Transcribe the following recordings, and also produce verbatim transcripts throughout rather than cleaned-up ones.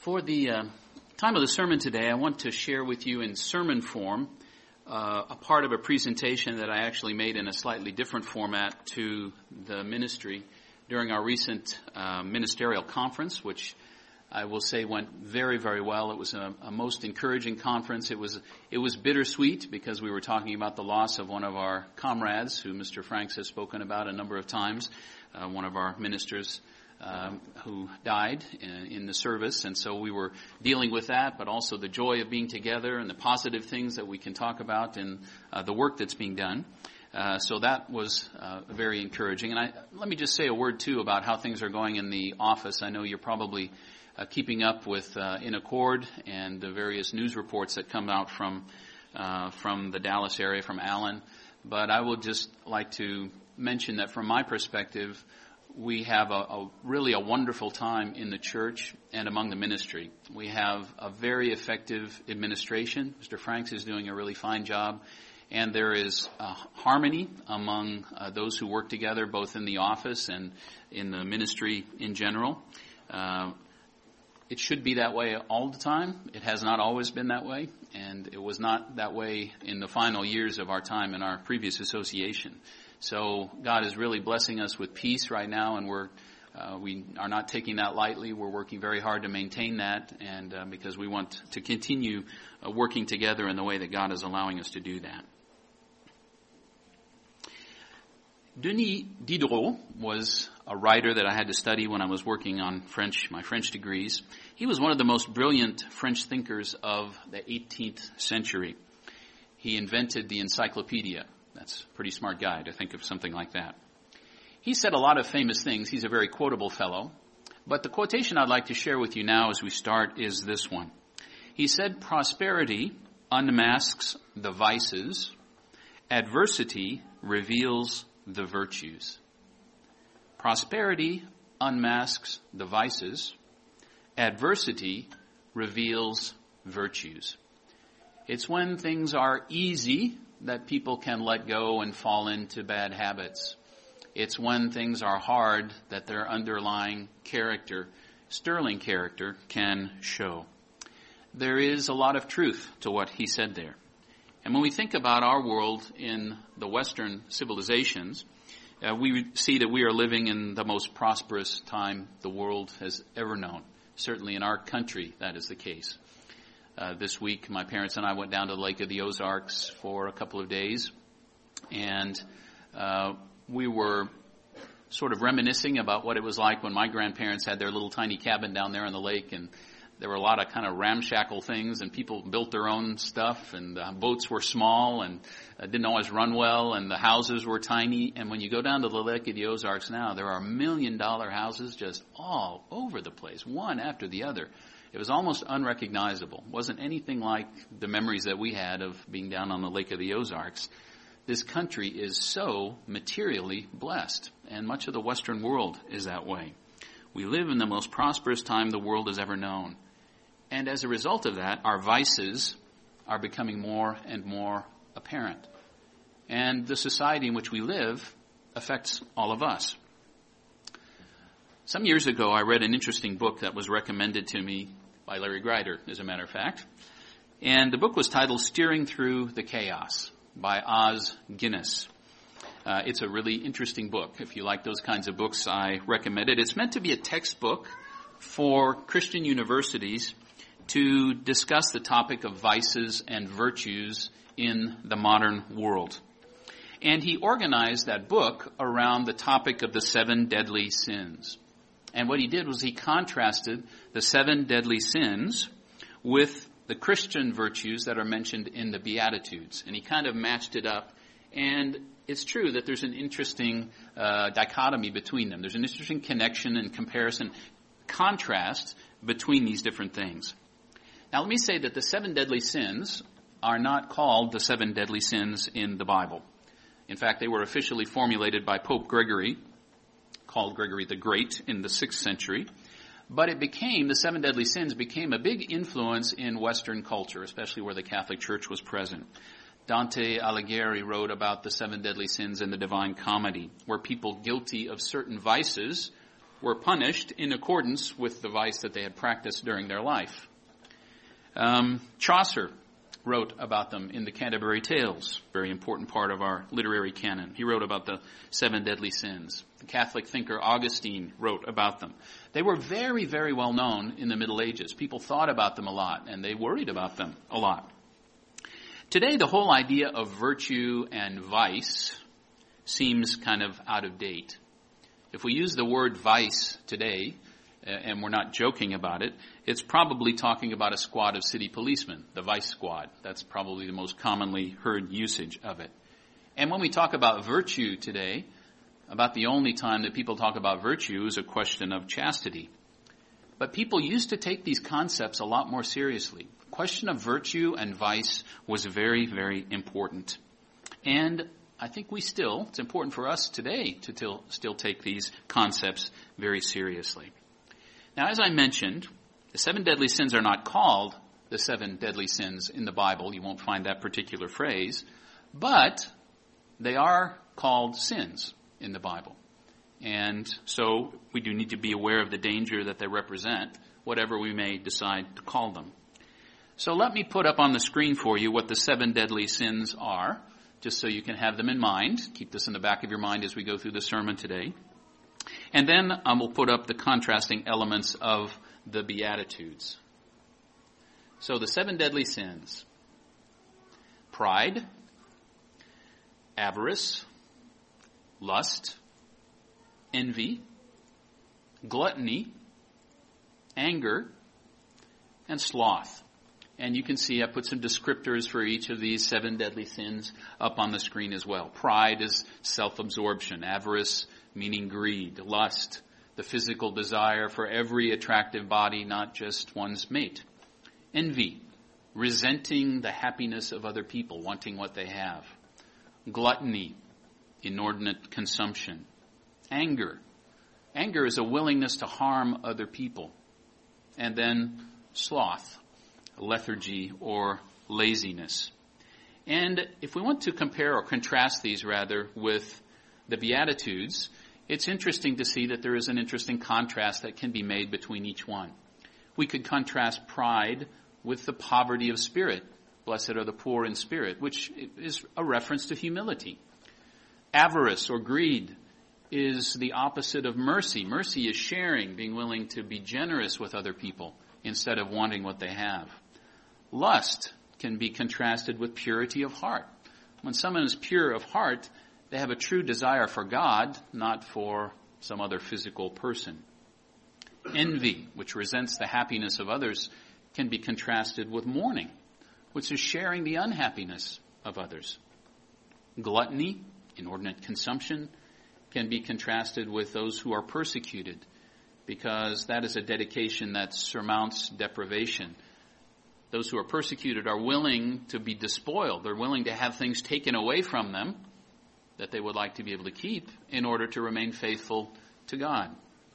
For the uh, time of the sermon today, I want to share with you in sermon form uh, a part of a presentation that I actually made in a slightly different format to the ministry during our recent uh, ministerial conference, which I will say went very, very well. It was a, a most encouraging conference. It was it was bittersweet because we were talking about the loss of one of our comrades, who Mister Franks has spoken about a number of times, uh, one of our ministers um, who died in, in the service. And so we were dealing with that, but also the joy of being together and the positive things that we can talk about in uh, the work that's being done. Uh, so that was uh, very encouraging. And I, let me just say a word, too, about how things are going in the office. I know you're probably Uh, keeping up with uh, In Accord and the various news reports that come out from uh, from the Dallas area, from Allen. But I would just like to mention that from my perspective, we have a, a really a wonderful time in the church and among the ministry. We have a very effective administration. Mister Franks is doing a really fine job. And there is uh, harmony among uh, those who work together, both in the office and in the ministry in general. Uh, It should be that way all the time. It has not always been that way, and it was not that way in the final years of our time in our previous association. So God is really blessing us with peace right now, and we're uh, we are not taking that lightly. We're working very hard to maintain that, and uh, because we want to continue uh, working together in the way that God is allowing us to do that. Denis Diderot was a writer that I had to study when I was working on French, my French degrees. He was one of the most brilliant French thinkers of the eighteenth century. He invented the encyclopedia. That's a pretty smart guy to think of something like that. He said a lot of famous things. He's a very quotable fellow. But the quotation I'd like to share with you now as we start is this one. He said, "Prosperity unmasks the vices. Adversity reveals the virtues." Prosperity unmasks the vices. Adversity reveals virtues. It's when things are easy that people can let go and fall into bad habits. It's when things are hard that their underlying character, sterling character, can show. There is a lot of truth to what he said there. And when we think about our world in the Western civilizations, uh, we see that we are living in the most prosperous time the world has ever known. Certainly in our country, that is the case. Uh, this week, my parents and I went down to the Lake of the Ozarks for a couple of days, and uh, we were sort of reminiscing about what it was like when my grandparents had their little tiny cabin down there on the lake, and there were a lot of kind of ramshackle things, and people built their own stuff, and the boats were small and uh, didn't always run well, and the houses were tiny. And when you go down to the Lake of the Ozarks now, there are million-dollar houses just all over the place, one after the other. It was almost unrecognizable. It wasn't anything like the memories that we had of being down on the Lake of the Ozarks. This country is so materially blessed, and much of the Western world is that way. We live in the most prosperous time the world has ever known. And as a result of that, our vices are becoming more and more apparent. And the society in which we live affects all of us. Some years ago, I read an interesting book that was recommended to me by Larry Greider, as a matter of fact. And the book was titled Steering Through the Chaos by Os Guinness. Uh, it's a really interesting book. If you like those kinds of books, I recommend it. It's meant to be a textbook for Christian universities to discuss the topic of vices and virtues in the modern world. And he organized that book around the topic of the seven deadly sins. And what he did was he contrasted the seven deadly sins with the Christian virtues that are mentioned in the Beatitudes. And he kind of matched it up. And it's true that there's an interesting uh, dichotomy between them. There's an interesting connection and comparison, contrast between these different things. Now, let me say that the seven deadly sins are not called the seven deadly sins in the Bible. In fact, they were officially formulated by Pope Gregory, called Gregory the Great, in the sixth century. But it became, the seven deadly sins became a big influence in Western culture, especially where the Catholic Church was present. Dante Alighieri wrote about the seven deadly sins in the Divine Comedy, where people guilty of certain vices were punished in accordance with the vice that they had practiced during their life. Um, Chaucer wrote about them in the Canterbury Tales, very important part of our literary canon. He wrote about the seven deadly sins. The Catholic thinker Augustine wrote about them. They were very, very well known in the Middle Ages. People thought about them a lot, and they worried about them a lot. Today, the whole idea of virtue and vice seems kind of out of date. If we use the word vice today, and we're not joking about it, it's probably talking about a squad of city policemen, the vice squad. That's probably the most commonly heard usage of it. And when we talk about virtue today, about the only time that people talk about virtue is a question of chastity. But people used to take these concepts a lot more seriously. The question of virtue and vice was very, very important. And I think we still, it's important for us today to till, still take these concepts very seriously. Now, as I mentioned, the seven deadly sins are not called the seven deadly sins in the Bible. You won't find that particular phrase. But they are called sins in the Bible. And so we do need to be aware of the danger that they represent, whatever we may decide to call them. So let me put up on the screen for you what the seven deadly sins are, just so you can have them in mind. Keep this in the back of your mind as we go through the sermon today. And then um, we'll put up the contrasting elements of the Beatitudes. So the seven deadly sins: pride, avarice, lust, envy, gluttony, anger, and sloth. And you can see I put some descriptors for each of these seven deadly sins up on the screen as well. Pride is self-absorption. Avarice, meaning greed. Lust, the physical desire for every attractive body, not just one's mate. Envy, resenting the happiness of other people, wanting what they have. Gluttony, inordinate consumption. Anger. Anger is a willingness to harm other people. And then sloth, lethargy or laziness. And if we want to compare or contrast these rather with the Beatitudes, it's interesting to see that there is an interesting contrast that can be made between each one. We could contrast pride with the poverty of spirit. Blessed are the poor in spirit, which is a reference to humility. Avarice or greed is the opposite of mercy. Mercy is sharing, being willing to be generous with other people instead of wanting what they have. Lust can be contrasted with purity of heart. When someone is pure of heart, they have a true desire for God, not for some other physical person. Envy, which resents the happiness of others, can be contrasted with mourning, which is sharing the unhappiness of others. Gluttony, inordinate consumption, can be contrasted with those who are persecuted, because that is a dedication that surmounts deprivation. Those who are persecuted are willing to be despoiled. They're willing to have things taken away from them that they would like to be able to keep in order to remain faithful to God.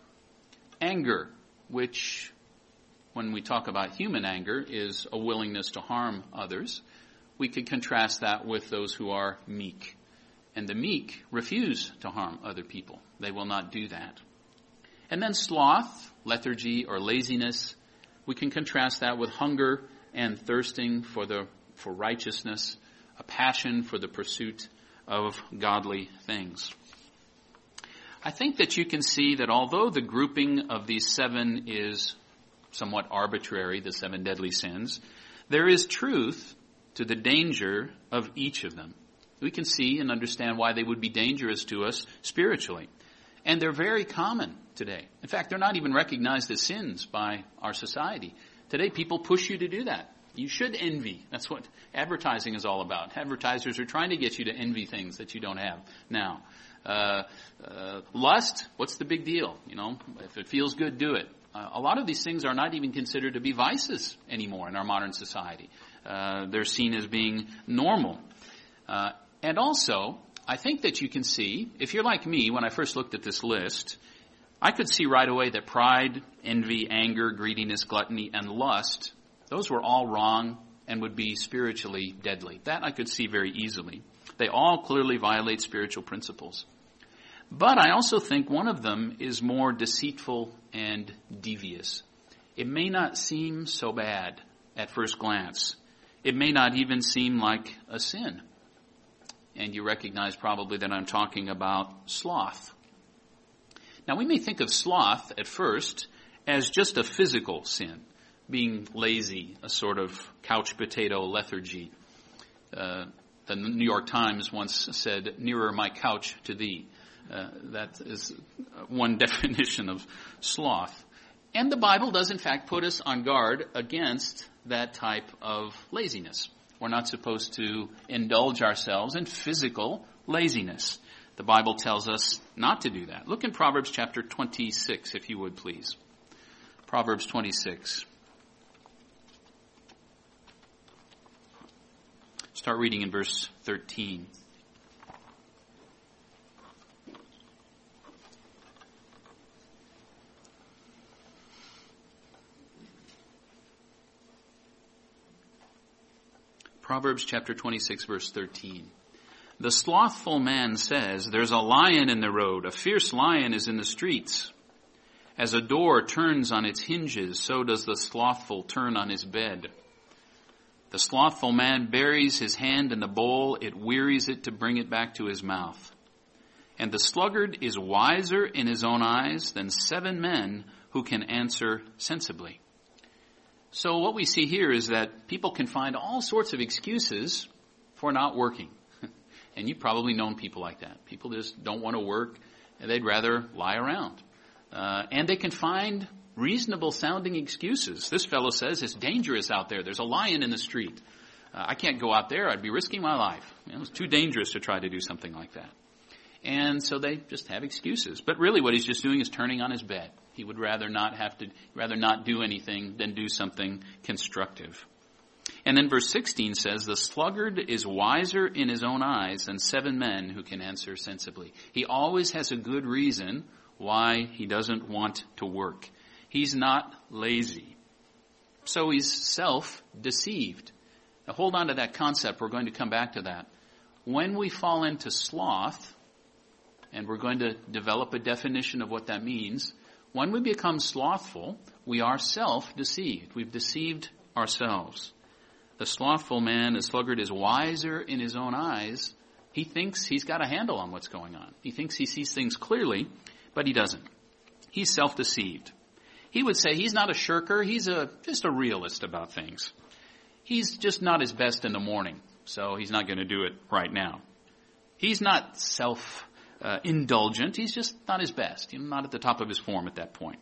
Anger, which, when we talk about human anger, is a willingness to harm others. We could contrast that with those who are meek. And the meek refuse to harm other people. They will not do that. And then sloth, lethargy, or laziness, we can contrast that with hunger and thirsting for the for righteousness, a passion for the pursuit of godly things. I think that you can see that although the grouping of these seven is somewhat arbitrary, the seven deadly sins, there is truth to the danger of each of them. We can see and understand why they would be dangerous to us spiritually. And they're very common today. In fact, they're not even recognized as sins by our society. Today, people push you to do that. You should envy. That's what advertising is all about. Advertisers are trying to get you to envy things that you don't have now. Uh, uh, lust, what's the big deal? You know, if it feels good, do it. Uh, a lot of these things are not even considered to be vices anymore in our modern society. Uh, they're seen as being normal. Uh, and also, I think that you can see, if you're like me, when I first looked at this list, I could see right away that pride, envy, anger, greediness, gluttony, and lust, those were all wrong and would be spiritually deadly. That I could see very easily. They all clearly violate spiritual principles. But I also think one of them is more deceitful and devious. It may not seem so bad at first glance. It may not even seem like a sin. And you recognize probably that I'm talking about sloth. Now we may think of sloth at first as just a physical sin, being lazy, a sort of couch potato lethargy. Uh, the New York Times once said, "Nearer my couch to thee." Uh, that is one definition of sloth. And the Bible does in fact put us on guard against that type of laziness. We're not supposed to indulge ourselves in physical laziness. The Bible tells us not to do that. Look in Proverbs chapter twenty-six, if you would please. Proverbs twenty-six. Start reading in verse thirteen. Proverbs chapter twenty-six, verse thirteen. The slothful man says, "There's a lion in the road. A fierce lion is in the streets. As a door turns on its hinges, so does the slothful turn on his bed. The slothful man buries his hand in the bowl. It wearies it to bring it back to his mouth. And the sluggard is wiser in his own eyes than seven men who can answer sensibly." So what we see here is that people can find all sorts of excuses for not working. And you've probably known people like that. People just don't want to work, and they'd rather lie around. Uh, and they can find reasonable sounding excuses. This fellow says it's dangerous out there. There's a lion in the street. Uh, I can't go out there. I'd be risking my life. You know, it's too dangerous to try to do something like that. And so they just have excuses. But really what he's just doing is turning on his bed. He would rather not have to, rather not do anything than do something constructive. And then verse sixteen says, "The sluggard is wiser in his own eyes than seven men who can answer sensibly." He always has a good reason why he doesn't want to work. He's not lazy. So he's self-deceived. Now hold on to that concept. We're going to come back to that. When we fall into sloth, and we're going to develop a definition of what that means, when we become slothful, we are self-deceived. We've deceived ourselves. The slothful man, the sluggard, is wiser in his own eyes. He thinks he's got a handle on what's going on. He thinks he sees things clearly, but he doesn't. He's self-deceived. He would say he's not a shirker. He's a just a realist about things. He's just not his best in the morning, so he's not going to do it right now. He's not self-indulgent. He's just not his best. He's not at the top of his form at that point.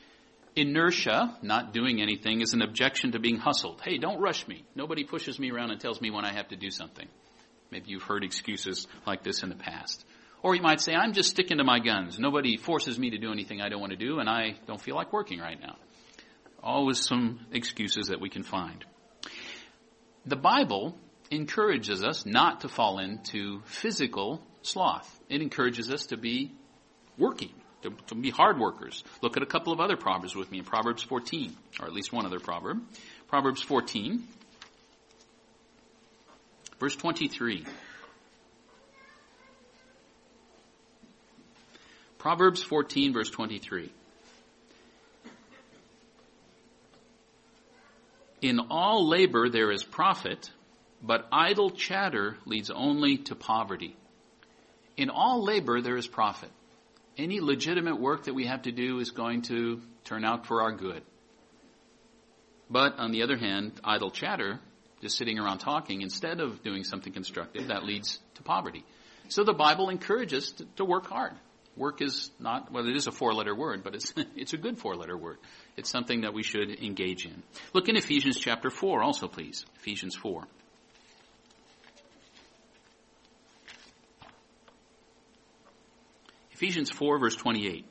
Inertia, not doing anything, is an objection to being hustled. Hey, don't rush me. Nobody pushes me around and tells me when I have to do something. Maybe you've heard excuses like this in the past. Or you might say, I'm just sticking to my guns. Nobody forces me to do anything I don't want to do, and I don't feel like working right now. Always some excuses that we can find. The Bible encourages us not to fall into physical sloth. It encourages us to be working. To, to be hard workers. Look at a couple of other proverbs with me in Proverbs fourteen, or at least one other proverb. Proverbs fourteen, verse twenty-three. Proverbs fourteen, verse twenty-three. In all labor there is profit, but idle chatter leads only to poverty. In all labor there is profit. Any legitimate work that we have to do is going to turn out for our good. But on the other hand, idle chatter, just sitting around talking, instead of doing something constructive, that leads to poverty. So the Bible encourages to, to work hard. Work is not, well, it is a four-letter word, but it's it's a good four-letter word. It's something that we should engage in. Look in Ephesians chapter four also, please. Ephesians four. Ephesians four, verse twenty-eight.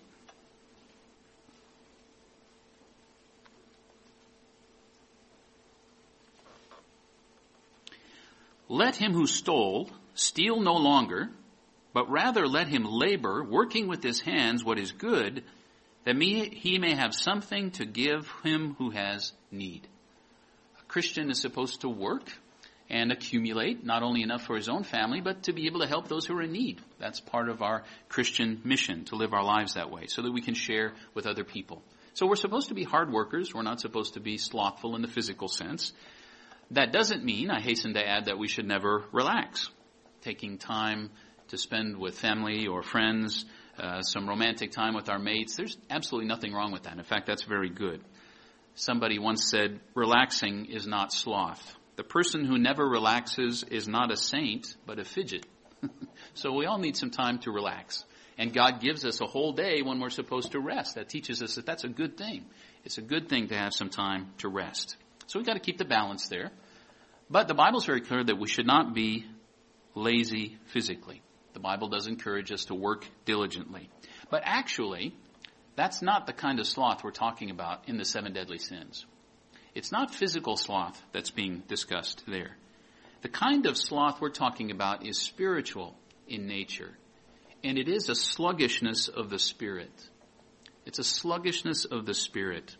Let him who stole steal no longer, but rather let him labor, working with his hands what is good, that he may have something to give him who has need. A Christian is supposed to work, and accumulate not only enough for his own family, but to be able to help those who are in need. That's part of our Christian mission, to live our lives that way, so that we can share with other people. So we're supposed to be hard workers. We're not supposed to be slothful in the physical sense. That doesn't mean, I hasten to add, that we should never relax. Taking time to spend with family or friends, uh, some romantic time with our mates, there's absolutely nothing wrong with that. In fact, that's very good. Somebody once said, relaxing is not sloth. The person who never relaxes is not a saint, but a fidget. So we all need some time to relax. And God gives us a whole day when we're supposed to rest. That teaches us that that's a good thing. It's a good thing to have some time to rest. So we've got to keep the balance there. But the Bible's very clear that we should not be lazy physically. The Bible does encourage us to work diligently. But actually, that's not the kind of sloth we're talking about in the seven deadly sins. It's not physical sloth that's being discussed there. The kind of sloth we're talking about is spiritual in nature. And it is a sluggishness of the spirit. It's a sluggishness of the spirit.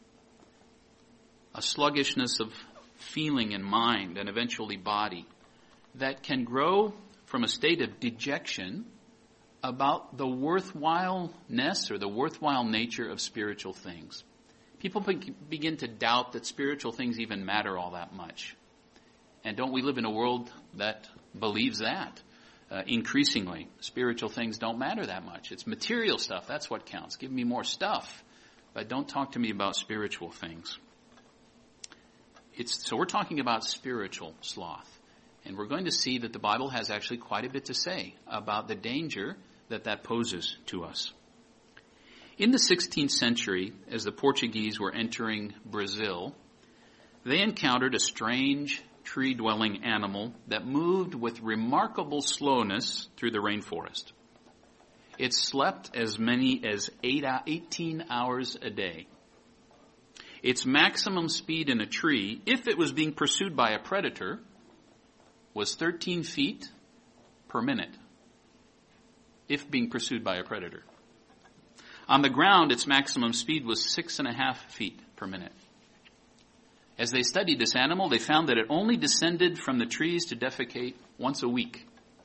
A sluggishness of feeling and mind and eventually body that can grow from a state of dejection about the worthwhileness or the worthwhile nature of spiritual things. People be- begin to doubt that spiritual things even matter all that much. And don't we live in a world that believes that? Uh, increasingly, spiritual things don't matter that much. It's material stuff. That's what counts. Give me more stuff. But don't talk to me about spiritual things. It's, so we're talking about spiritual sloth. And we're going to see that the Bible has actually quite a bit to say about the danger that that poses to us. In the sixteenth century, as the Portuguese were entering Brazil, they encountered a strange tree-dwelling animal that moved with remarkable slowness through the rainforest. It slept as many as eight, eighteen hours a day. Its maximum speed in a tree, if it was being pursued by a predator, was thirteen feet per minute, if being pursued by a predator. On the ground, its maximum speed was six and a half feet per minute. As they studied this animal, they found that it only descended from the trees to defecate once a week.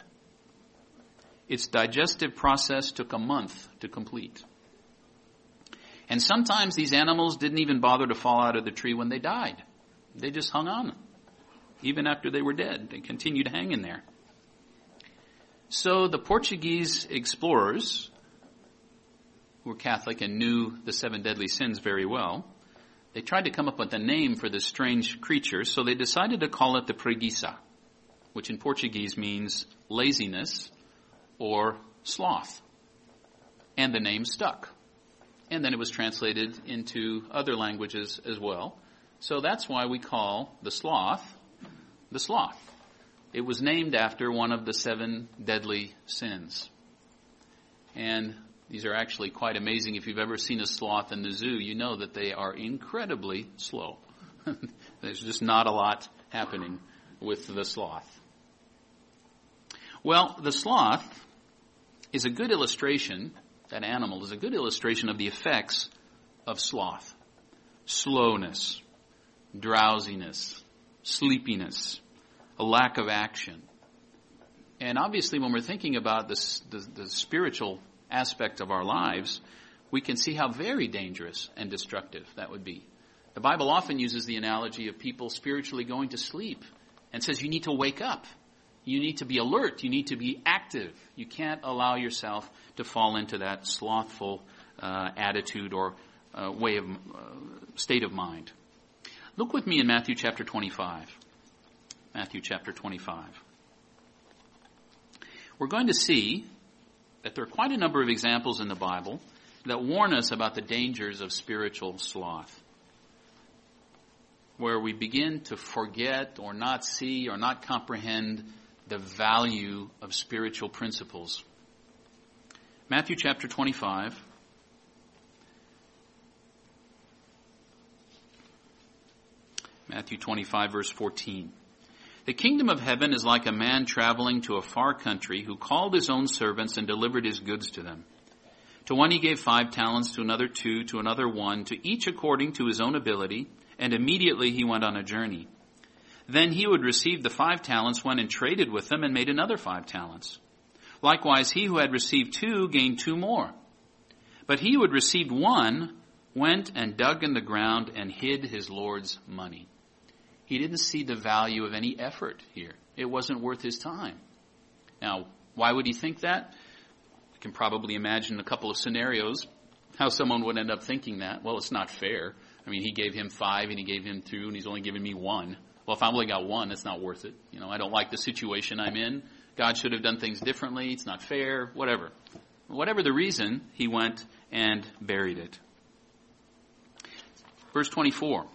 Its digestive process took a month to complete. And sometimes these animals didn't even bother to fall out of the tree when they died. They just hung on. Even after they were dead, they continued hanging there. So the Portuguese explorers, who were Catholic and knew the seven deadly sins very well, they tried to come up with a name for this strange creature, so they decided to call it the preguiça, which in Portuguese means laziness or sloth. And the name stuck. And then it was translated into other languages as well. So that's why we call the sloth the sloth. It was named after one of the seven deadly sins. And these are actually quite amazing. If you've ever seen a sloth in the zoo, you know that they are incredibly slow. There's just not a lot happening with the sloth. Well, the sloth is a good illustration, that animal is a good illustration of the effects of sloth. Slowness, drowsiness, sleepiness, a lack of action. And obviously when we're thinking about this, the, the spiritual aspect of our lives, we can see how very dangerous and destructive that would be. The Bible often uses the analogy of people spiritually going to sleep and says you need to wake up. You need to be alert. You need to be active. You can't allow yourself to fall into that slothful uh, attitude or uh, way of uh, state of mind. Look with me in Matthew chapter twenty-five. Matthew chapter twenty-five. We're going to see that there are quite a number of examples in the Bible that warn us about the dangers of spiritual sloth, where we begin to forget or not see or not comprehend the value of spiritual principles. Matthew chapter twenty-five. Matthew twenty-five, verse fourteen. The kingdom of heaven is like a man traveling to a far country who called his own servants and delivered his goods to them. To one he gave five talents, to another two, to another one, to each according to his own ability, and immediately he went on a journey. Then he who had received the five talents went and traded with them and made another five talents. Likewise, he who had received two gained two more. But he who had received one went and dug in the ground and hid his Lord's money. He didn't see the value of any effort here. It wasn't worth his time. Now, why would he think that? I can probably imagine a couple of scenarios how someone would end up thinking that. Well, it's not fair. I mean, he gave him five and he gave him two and he's only giving me one. Well, if I only got one, it's not worth it. You know, I don't like the situation I'm in. God should have done things differently. It's not fair, whatever. Whatever the reason, he went and buried it. Verse twenty-four.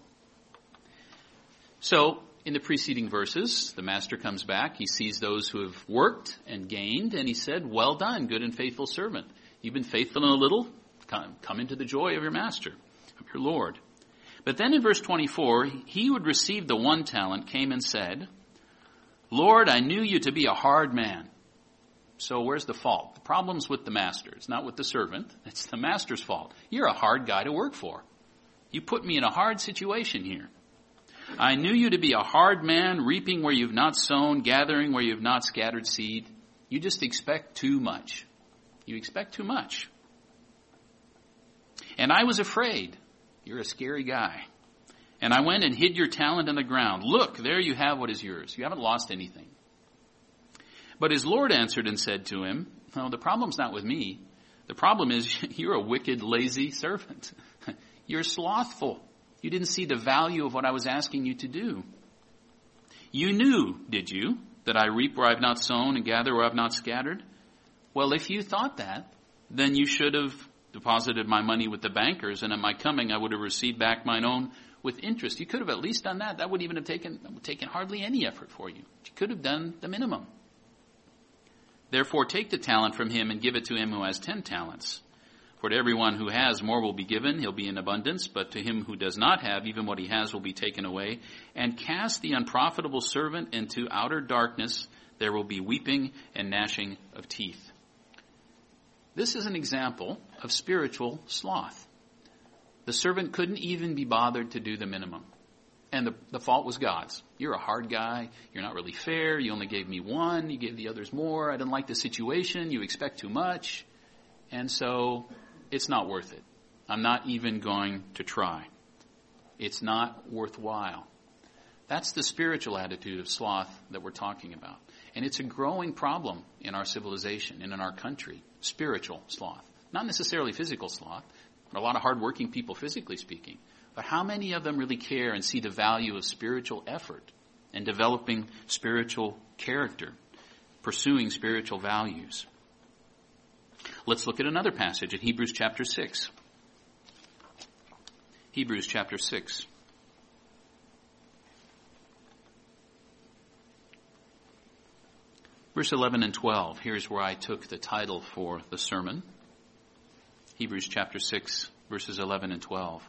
So, in the preceding verses, the master comes back. He sees those who have worked and gained, and he said, well done, good and faithful servant. You've been faithful in a little. Come, come into the joy of your master, of your Lord. But then in verse twenty-four, he who had received the one talent came and said, Lord, I knew you to be a hard man. So where's the fault? The problem's with the master. It's not with the servant. It's the master's fault. You're a hard guy to work for. You put me in a hard situation here. I knew you to be a hard man, reaping where you've not sown, gathering where you've not scattered seed. You just expect too much. You expect too much. And I was afraid. You're a scary guy. And I went and hid your talent in the ground. Look, there you have what is yours. You haven't lost anything. But his Lord answered and said to him, no, the problem's not with me. The problem is you're a wicked, lazy servant. You're slothful. You didn't see the value of what I was asking you to do. You knew, did you, that I reap where I've not sown and gather where I've not scattered? Well, if you thought that, then you should have deposited my money with the bankers, and at my coming I would have received back mine own with interest. You could have at least done that. That wouldn't even have taken, that would taken hardly any effort for you. You could have done the minimum. Therefore take the talent from him and give it to him who has ten talents. For to everyone who has, more will be given, he'll be in abundance, but to him who does not have, even what he has will be taken away. And cast the unprofitable servant into outer darkness. There will be weeping and gnashing of teeth. This is an example of spiritual sloth. The servant couldn't even be bothered to do the minimum. And the, the fault was God's. You're a hard guy. You're not really fair. You only gave me one. You gave the others more. I didn't like the situation. You expect too much. And so it's not worth it. I'm not even going to try. It's not worthwhile. That's the spiritual attitude of sloth that we're talking about. And it's a growing problem in our civilization and in our country. Spiritual sloth. Not necessarily physical sloth. A lot of hardworking people, physically speaking. But how many of them really care and see the value of spiritual effort and developing spiritual character, pursuing spiritual values? Let's look at another passage in Hebrews chapter six. Hebrews chapter six. Verse eleven and twelve. Here's where I took the title for the sermon. Hebrews chapter six, verses eleven and twelve.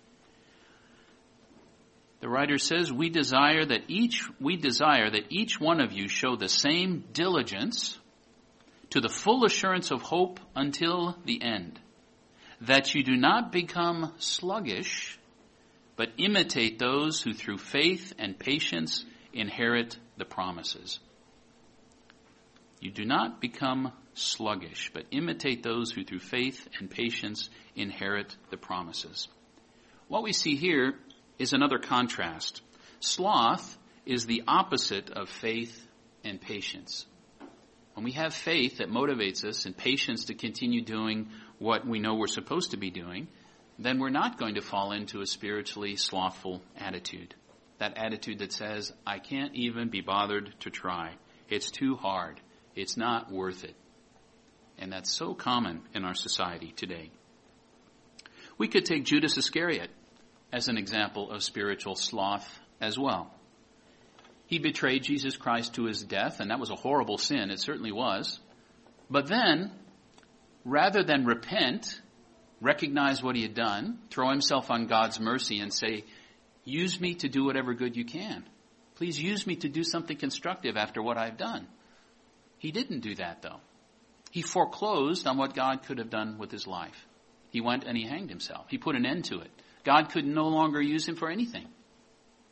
The writer says, we desire that each, we desire that each one of you show the same diligence to the full assurance of hope until the end, that you do not become sluggish, but imitate those who through faith and patience inherit the promises. You do not become sluggish, but imitate those who through faith and patience inherit the promises. What we see here is another contrast. Sloth is the opposite of faith and patience. When we have faith that motivates us and patience to continue doing what we know we're supposed to be doing, then we're not going to fall into a spiritually slothful attitude. That attitude that says, I can't even be bothered to try. It's too hard. It's not worth it. And that's so common in our society today. We could take Judas Iscariot as an example of spiritual sloth as well. He betrayed Jesus Christ to his death, and that was a horrible sin. It certainly was. But then, rather than repent, recognize what he had done, throw himself on God's mercy and say, use me to do whatever good you can. Please use me to do something constructive after what I've done. He didn't do that, though. He foreclosed on what God could have done with his life. He went and he hanged himself. He put an end to it. God could no longer use him for anything.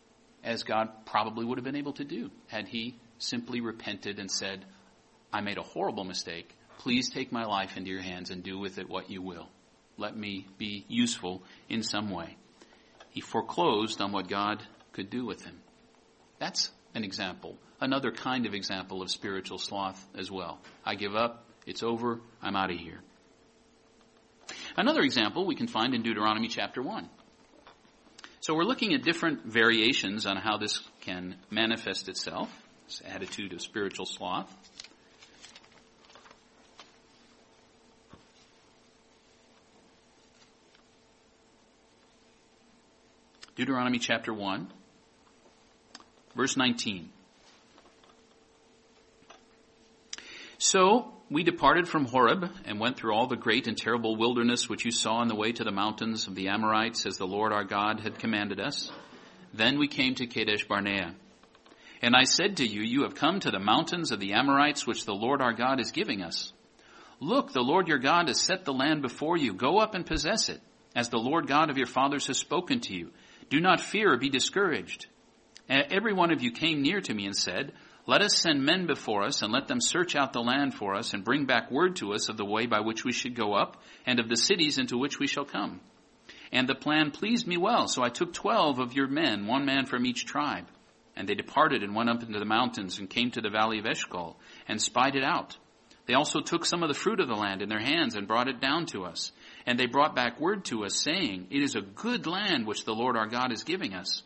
as God probably would have been able to do had he simply repented and said, I made a horrible mistake. Please take my life into your hands and do with it what you will. Let me be useful in some way. He foreclosed on what God could do with him. That's an example, another kind of example of spiritual sloth as well. I give up, it's over, I'm out of here. Another example we can find in Deuteronomy chapter one. So we're looking at different variations on how this can manifest itself, this attitude of spiritual sloth. Deuteronomy chapter one, verse nineteen. So we departed from Horeb and went through all the great and terrible wilderness which you saw on the way to the mountains of the Amorites, as the Lord our God had commanded us. Then we came to Kadesh Barnea. And I said to you, you have come to the mountains of the Amorites which the Lord our God is giving us. Look, the Lord your God has set the land before you. Go up and possess it, as the Lord God of your fathers has spoken to you. Do not fear or be discouraged. Every one of you came near to me and said, let us send men before us and let them search out the land for us and bring back word to us of the way by which we should go up and of the cities into which we shall come. And the plan pleased me well, so I took twelve of your men, one man from each tribe. And they departed and went up into the mountains and came to the valley of Eshcol and spied it out. They also took some of the fruit of the land in their hands and brought it down to us. And they brought back word to us, saying, it is a good land which the Lord our God is giving us.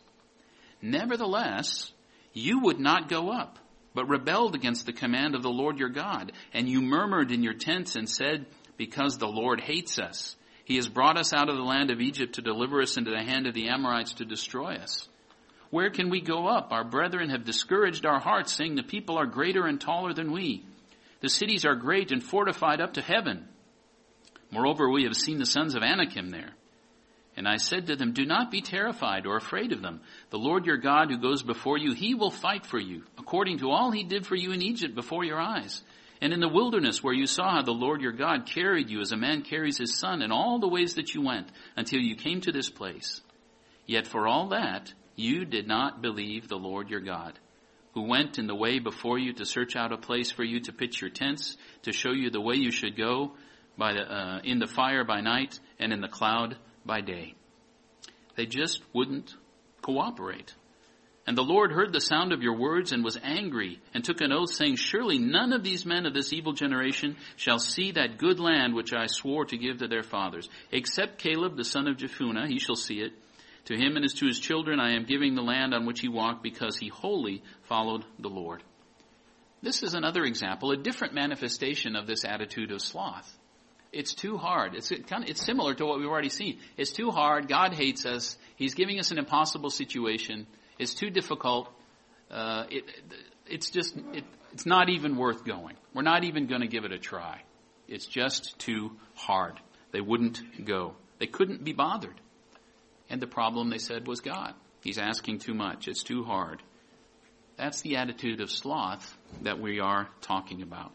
Nevertheless, you would not go up, but rebelled against the command of the Lord your God. And you murmured in your tents and said, because the Lord hates us, he has brought us out of the land of Egypt to deliver us into the hand of the Amorites to destroy us. Where can we go up? Our brethren have discouraged our hearts, saying the people are greater and taller than we. The cities are great and fortified up to heaven. Moreover, we have seen the sons of Anakim there. And I said to them, do not be terrified or afraid of them. The Lord your God who goes before you, he will fight for you, according to all he did for you in Egypt before your eyes. And in the wilderness where you saw how the Lord your God carried you as a man carries his son in all the ways that you went until you came to this place. Yet for all that, you did not believe the Lord your God, who went in the way before you to search out a place for you to pitch your tents, to show you the way you should go, by the, uh, in the fire by night and in the cloud by day. They just wouldn't cooperate. And the Lord heard the sound of your words and was angry and took an oath, saying, surely none of these men of this evil generation shall see that good land which I swore to give to their fathers, except Caleb the son of Jephunneh, he shall see it. To him and as to his children I am giving the land on which he walked, because he wholly followed the Lord. This is another example, a different manifestation of this attitude of sloth. It's too hard. It's kind of, it's similar to what we've already seen. It's too hard. God hates us. He's giving us an impossible situation. It's too difficult. Uh, it, it's just, it, it's not even worth going. We're not even going to give it a try. It's just too hard. They wouldn't go. They couldn't be bothered. And the problem, they said, was God. He's asking too much. It's too hard. That's the attitude of sloth that we are talking about.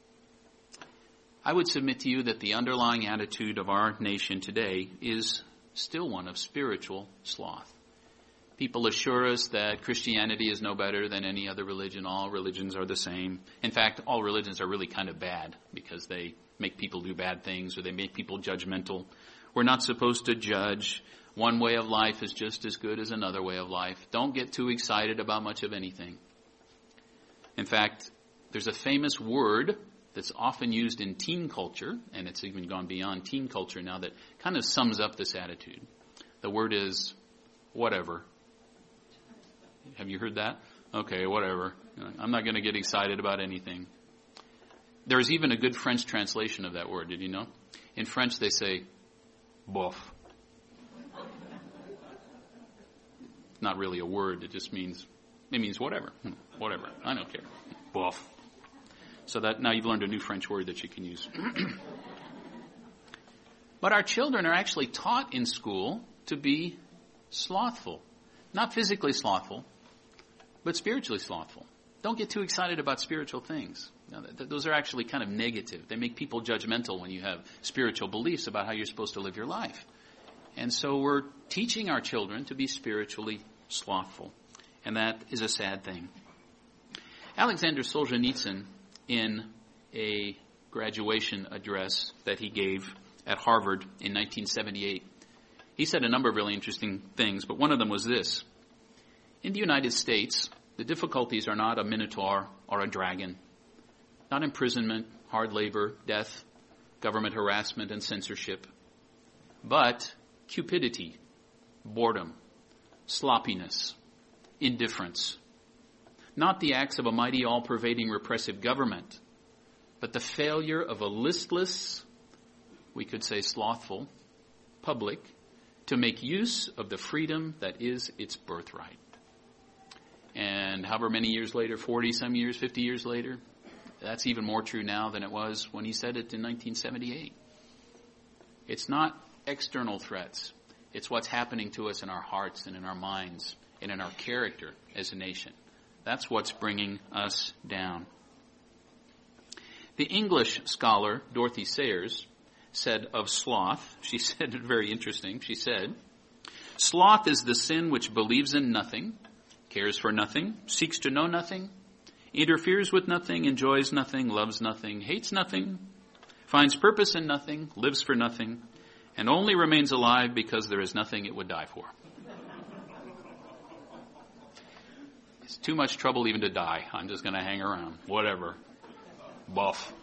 I would submit to you that the underlying attitude of our nation today is still one of spiritual sloth. People assure us that Christianity is no better than any other religion. All religions are the same. In fact, all religions are really kind of bad because they make people do bad things or they make people judgmental. We're not supposed to judge. One way of life is just as good as another way of life. Don't get too excited about much of anything. In fact, there's a famous word that's often used in teen culture, and it's even gone beyond teen culture now, that kind of sums up this attitude. The word is whatever. Have you heard that? Okay, whatever. I'm not going to get excited about anything. There's even a good French translation of that word. Did you know? In French, they say, bof. It's not really a word. It just means, it means whatever. Whatever. I don't care. Bof. So that now you've learned a new French word that you can use. But our children are actually taught in school to be slothful. Not physically slothful, but spiritually slothful. Don't get too excited about spiritual things. Now, th- those are actually kind of negative. They make people judgmental when you have spiritual beliefs about how you're supposed to live your life. And so we're teaching our children to be spiritually slothful. And that is a sad thing. Alexander Solzhenitsyn, in a graduation address that he gave at Harvard in nineteen seventy-eight, he said a number of really interesting things, but one of them was this. In the United States, the difficulties are not a minotaur or a dragon, not imprisonment, hard labor, death, government harassment, and censorship, but cupidity, boredom, sloppiness, indifference. Not the acts of a mighty, all-pervading, repressive government, but the failure of a listless, we could say slothful, public to make use of the freedom that is its birthright. And however many years later, forty some years, fifty years later, that's even more true now than it was when he said it in nineteen seventy-eight. It's not external threats. It's what's happening to us in our hearts and in our minds and in our character as a nation. That's what's bringing us down. The English scholar Dorothy Sayers said of sloth, she said it very interesting, she said, "Sloth is the sin which believes in nothing, cares for nothing, seeks to know nothing, interferes with nothing, enjoys nothing, loves nothing, hates nothing, finds purpose in nothing, lives for nothing, and only remains alive because there is nothing it would die for." It's too much trouble even to die. I'm just going to hang around. Whatever. Buff.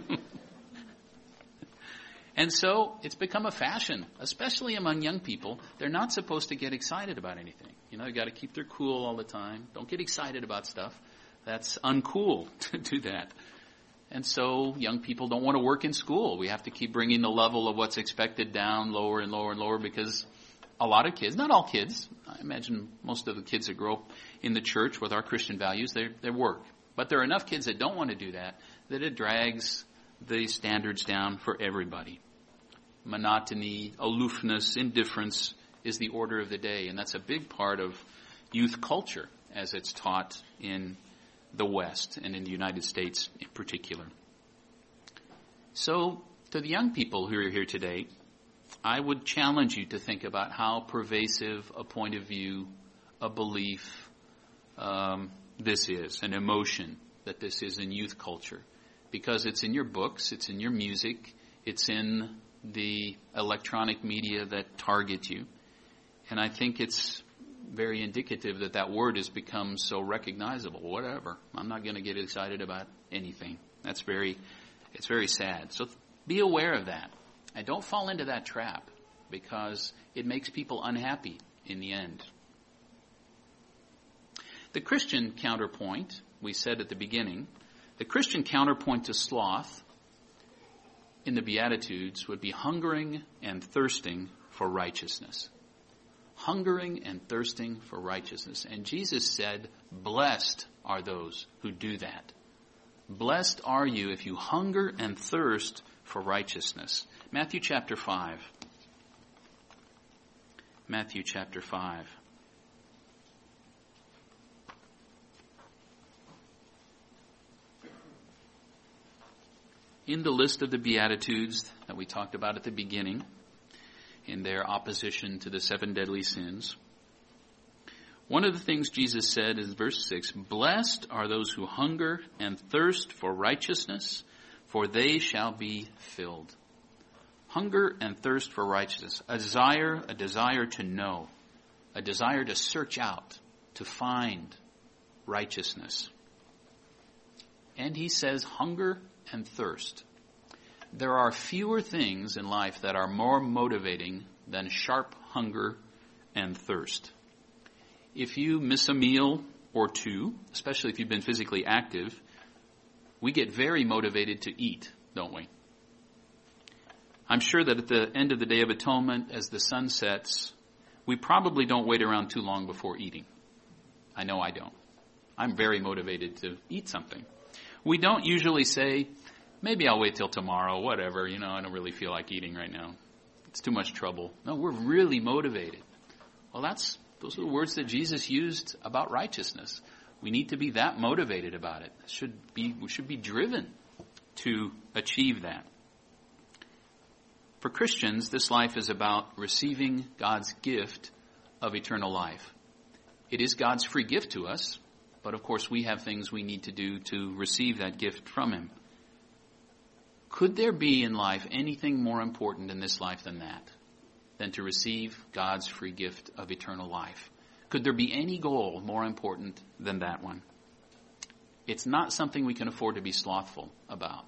And so it's become a fashion, especially among young people. They're not supposed to get excited about anything. You know, you got to keep their cool all the time. Don't get excited about stuff. That's uncool to do that. And so young people don't want to work in school. We have to keep bringing the level of what's expected down lower and lower and lower because a lot of kids, not all kids, I imagine most of the kids that grow up in the church with our Christian values, they they work. But there are enough kids that don't want to do that, that it drags the standards down for everybody. Monotony, aloofness, indifference is the order of the day. And that's a big part of youth culture as it's taught in the West and in the United States in particular. So to the young people who are here today, I would challenge you to think about how pervasive a point of view, a belief, um, this is, an emotion that this is in youth culture. Because it's in your books, it's in your music, it's in the electronic media that target you. And I think it's very indicative that that word has become so recognizable. Whatever. I'm not going to get excited about anything. That's very, it's very sad. So be aware of that. And don't fall into that trap because it makes people unhappy in the end. The Christian counterpoint, we said at the beginning, the Christian counterpoint to sloth in the Beatitudes would be hungering and thirsting for righteousness. Hungering and thirsting for righteousness. And Jesus said, blessed are those who do that. Blessed are you if you hunger and thirst for righteousness. Matthew chapter five. Matthew chapter five. In the list of the Beatitudes that we talked about at the beginning, in their opposition to the seven deadly sins, one of the things Jesus said is verse six, blessed are those who hunger and thirst for righteousness, for they shall be filled. Hunger and thirst for righteousness, a desire, a desire to know, a desire to search out, to find righteousness. And he says hunger and thirst. There are fewer things in life that are more motivating than sharp hunger and thirst. If you miss a meal or two, especially if you've been physically active, we get very motivated to eat, don't we? I'm sure that at the end of the Day of Atonement, as the sun sets, we probably don't wait around too long before eating. I know I don't. I'm very motivated to eat something. We don't usually say, maybe I'll wait till tomorrow, whatever, you know, I don't really feel like eating right now. It's too much trouble. No, we're really motivated. Well, that's those are the words that Jesus used about righteousness. We need to be that motivated about it. it should be, we should be driven to achieve that. For Christians, this life is about receiving God's gift of eternal life. It is God's free gift to us, but of course we have things we need to do to receive that gift from him. Could there be in life anything more important in this life than that? Than to receive God's free gift of eternal life? Could there be any goal more important than that one? It's not something we can afford to be slothful about.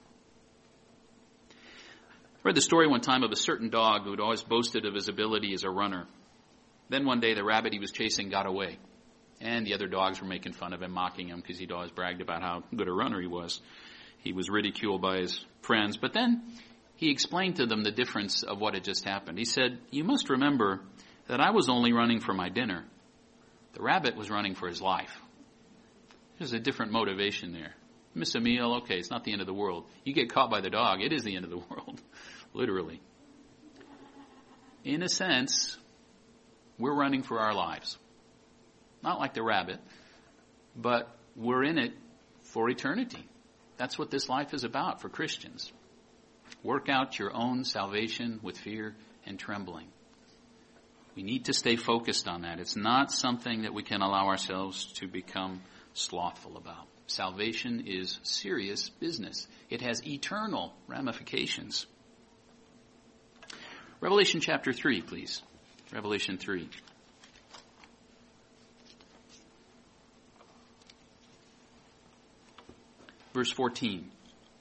I read the story one time of a certain dog who had always boasted of his ability as a runner. Then one day the rabbit he was chasing got away. And the other dogs were making fun of him, mocking him, because he'd always bragged about how good a runner he was. He was ridiculed by his friends. But then he explained to them the difference of what had just happened. He said, "You must remember that I was only running for my dinner. The rabbit was running for his life." There's a different motivation there. Miss a meal, okay, it's not the end of the world. You get caught by the dog, it is the end of the world, literally. In a sense, we're running for our lives. Not like the rabbit, but we're in it for eternity. That's what this life is about for Christians. Work out your own salvation with fear and trembling. We need to stay focused on that. It's not something that we can allow ourselves to become slothful about. Salvation is serious business. It has eternal ramifications. Revelation chapter three, please. Revelation three. Verse fourteen.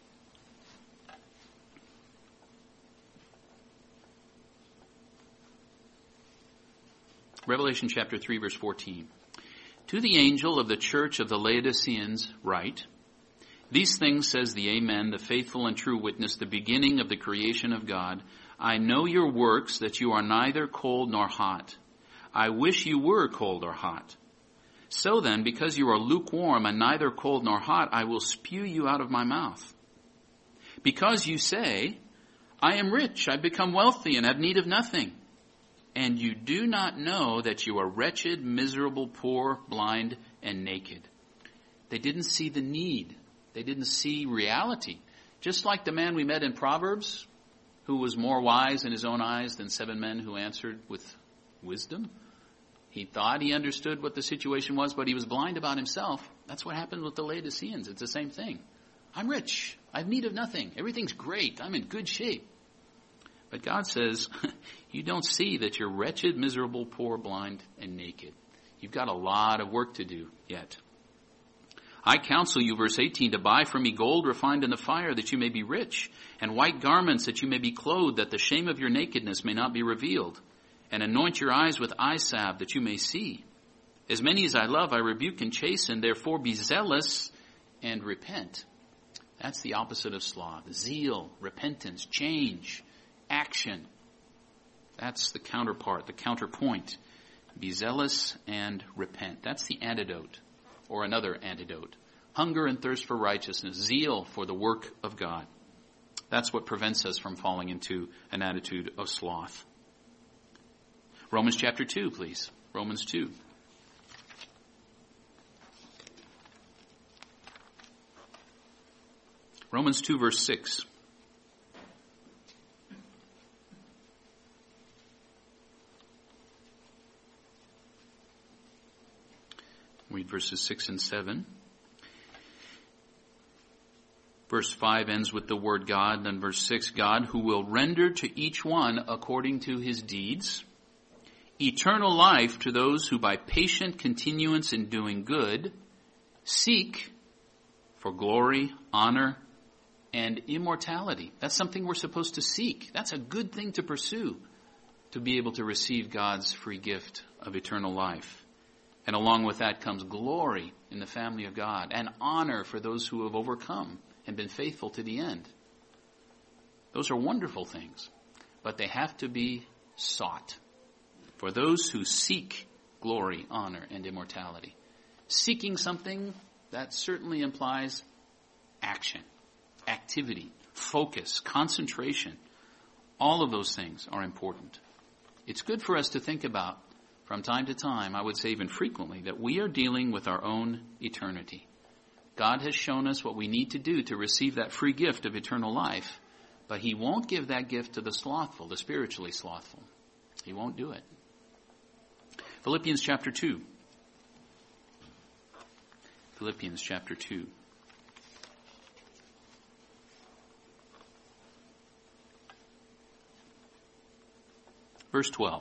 Revelation chapter three, verse fourteen. To the angel of the church of the Laodiceans write, "These things says the Amen, the faithful and true witness, the beginning of the creation of God. I know your works, that you are neither cold nor hot. I wish you were cold or hot. So then, because you are lukewarm and neither cold nor hot, I will spew you out of my mouth. Because you say, I am rich, I've become wealthy and have need of nothing. And you do not know that you are wretched, miserable, poor, blind, and naked." They didn't see the need. They didn't see reality. Just like the man we met in Proverbs, who was more wise in his own eyes than seven men who answered with wisdom. He thought he understood what the situation was, but he was blind about himself. That's what happened with the Laodiceans. It's the same thing. I'm rich. I have need of nothing. Everything's great. I'm in good shape. But God says, you don't see that you're wretched, miserable, poor, blind, and naked. You've got a lot of work to do yet. I counsel you, verse eighteen, to buy from me gold refined in the fire, that you may be rich, and white garments, that you may be clothed, that the shame of your nakedness may not be revealed, and anoint your eyes with eye salve, that you may see. As many as I love, I rebuke and chasten, therefore be zealous and repent. That's the opposite of sloth. Zeal, repentance, change, action. That's the counterpart, the counterpoint. Be zealous and repent. That's the antidote, or another antidote. Hunger and thirst for righteousness, zeal for the work of God. That's what prevents us from falling into an attitude of sloth. Romans chapter two, please. Romans two. Romans two, verse six. Read verses six and seven. Verse five ends with the word God, and verse six, God, who will render to each one according to his deeds, eternal life to those who by patient continuance in doing good seek for glory, honor, and immortality. That's something we're supposed to seek. That's a good thing to pursue, to be able to receive God's free gift of eternal life. And along with that comes glory in the family of God and honor for those who have overcome and been faithful to the end. Those are wonderful things, but they have to be sought for those who seek glory, honor, and immortality. Seeking something, that certainly implies action, activity, focus, concentration. All of those things are important. It's good for us to think about from time to time, I would say even frequently, that we are dealing with our own eternity. God has shown us what we need to do to receive that free gift of eternal life, but he won't give that gift to the slothful, the spiritually slothful. He won't do it. Philippians chapter two. Philippians chapter two. Verse twelve.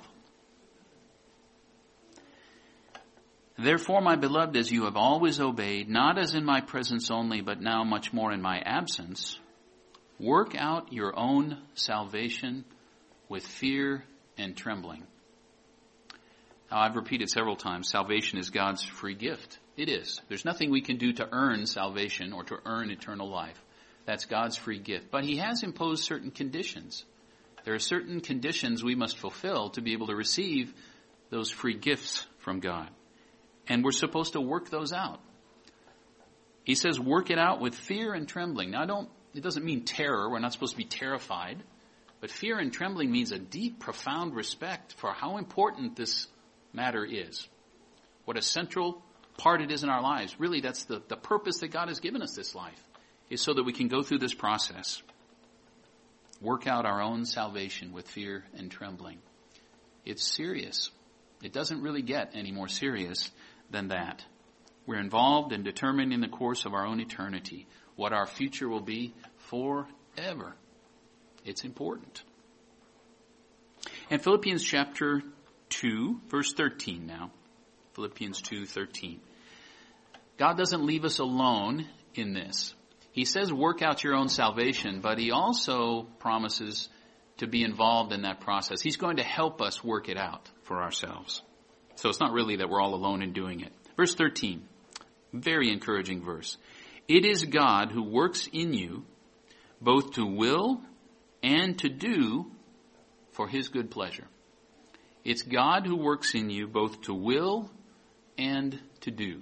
Therefore, my beloved, as you have always obeyed, not as in my presence only, but now much more in my absence, work out your own salvation with fear and trembling. Now, I've repeated several times, salvation is God's free gift. It is. There's nothing we can do to earn salvation or to earn eternal life. That's God's free gift. But He has imposed certain conditions. There are certain conditions we must fulfill to be able to receive those free gifts from God. And we're supposed to work those out. He says, work it out with fear and trembling. Now, I don't, it doesn't mean terror. We're not supposed to be terrified. But fear and trembling means a deep, profound respect for how important this matter is. What a central part it is in our lives. Really, that's the, the purpose that God has given us this life, is so that we can go through this process. Work out our own salvation with fear and trembling. It's serious. It doesn't really get any more serious than that. We're involved in determining the course of our own eternity, what our future will be forever. It's important. And Philippians chapter two, verse thirteen now. Philippians two thirteen. God doesn't leave us alone in this. He says work out your own salvation, but He also promises to be involved in that process. He's going to help us work it out for ourselves. So it's not really that we're all alone in doing it. Verse thirteen, very encouraging verse. It is God who works in you both to will and to do for His good pleasure. It's God who works in you both to will and to do.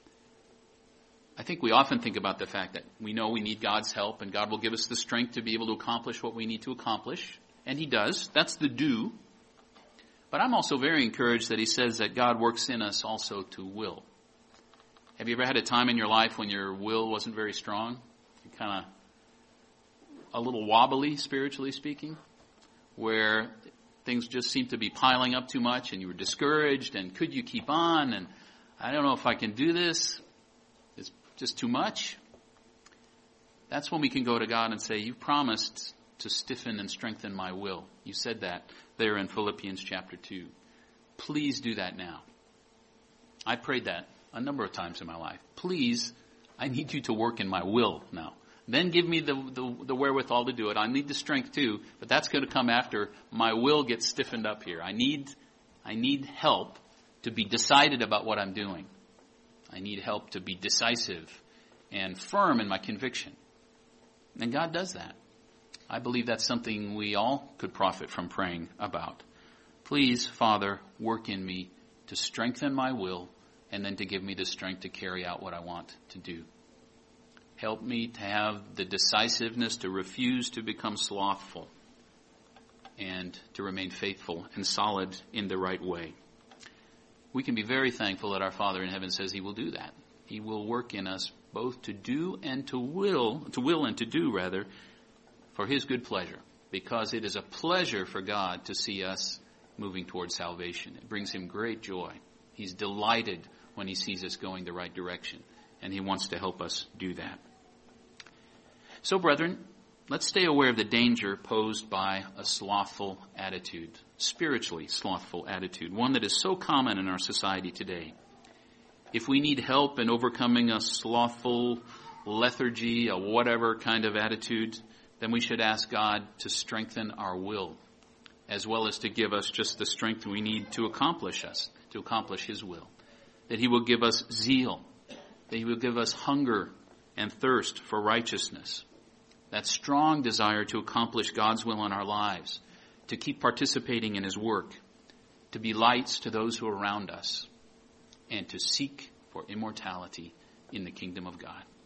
I think we often think about the fact that we know we need God's help and God will give us the strength to be able to accomplish what we need to accomplish. And He does. That's the do. But I'm also very encouraged that He says that God works in us also to will. Have you ever had a time in your life when your will wasn't very strong? You kind of a little wobbly, spiritually speaking, where things just seemed to be piling up too much and you were discouraged and could you keep on? And I don't know if I can do this. It's just too much. That's when we can go to God and say, you promised to stiffen and strengthen my will. You said that there in Philippians chapter two. Please do that now. I prayed that a number of times in my life. Please, I need you to work in my will now. Then give me the, the, the wherewithal to do it. I need the strength too, but that's going to come after my will gets stiffened up here. I need, I need help to be decided about what I'm doing. I need help to be decisive and firm in my conviction. And God does that. I believe that's something we all could profit from praying about. Please, Father, work in me to strengthen my will and then to give me the strength to carry out what I want to do. Help me to have the decisiveness to refuse to become slothful and to remain faithful and solid in the right way. We can be very thankful that our Father in heaven says He will do that. He will work in us both to do and to will, to will and to do rather, for His good pleasure, because it is a pleasure for God to see us moving towards salvation. It brings Him great joy. He's delighted when He sees us going the right direction, and He wants to help us do that. So, brethren, let's stay aware of the danger posed by a slothful attitude, spiritually slothful attitude, one that is so common in our society today. If we need help in overcoming a slothful lethargy, a whatever kind of attitude, then we should ask God to strengthen our will, as well as to give us just the strength we need to accomplish us, to accomplish His will. That He will give us zeal, that He will give us hunger and thirst for righteousness, that strong desire to accomplish God's will in our lives, to keep participating in His work, to be lights to those who are around us, and to seek for immortality in the kingdom of God.